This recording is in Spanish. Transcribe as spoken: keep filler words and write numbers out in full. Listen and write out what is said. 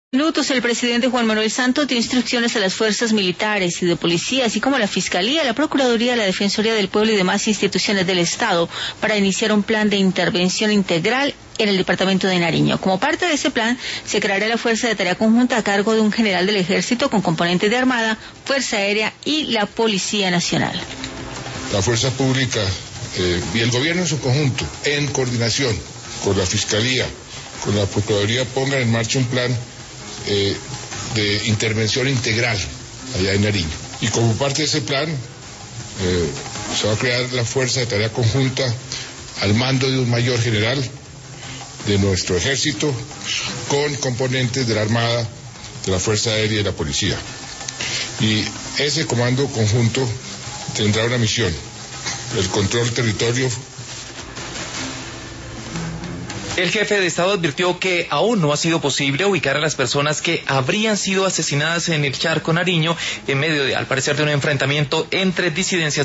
Minutos, el presidente Juan Manuel Santos dio instrucciones a las fuerzas militares y de policía, así como a la Fiscalía, la Procuraduría, la Defensoría del Pueblo y demás instituciones del Estado para iniciar un plan de intervención integral en el departamento de Nariño. Como parte de ese plan, se creará la Fuerza de Tarea Conjunta a cargo de un general del Ejército con componentes de Armada, Fuerza Aérea y la Policía Nacional. La Fuerza Pública eh, y el Gobierno en su conjunto, en coordinación con la Fiscalía, con la Procuraduría, pongan en marcha un plan Eh, de intervención integral allá en Nariño. Y como parte de ese plan eh, se va a crear la Fuerza de Tarea Conjunta al mando de un mayor general de nuestro ejército con componentes de la Armada, de la Fuerza Aérea y la Policía. Y ese comando conjunto tendrá una misión: el control del territorio. El jefe de Estado advirtió que aún no ha sido posible ubicar a las personas que habrían sido asesinadas en el Charco Nariño en medio de, al parecer, de un enfrentamiento entre disidencias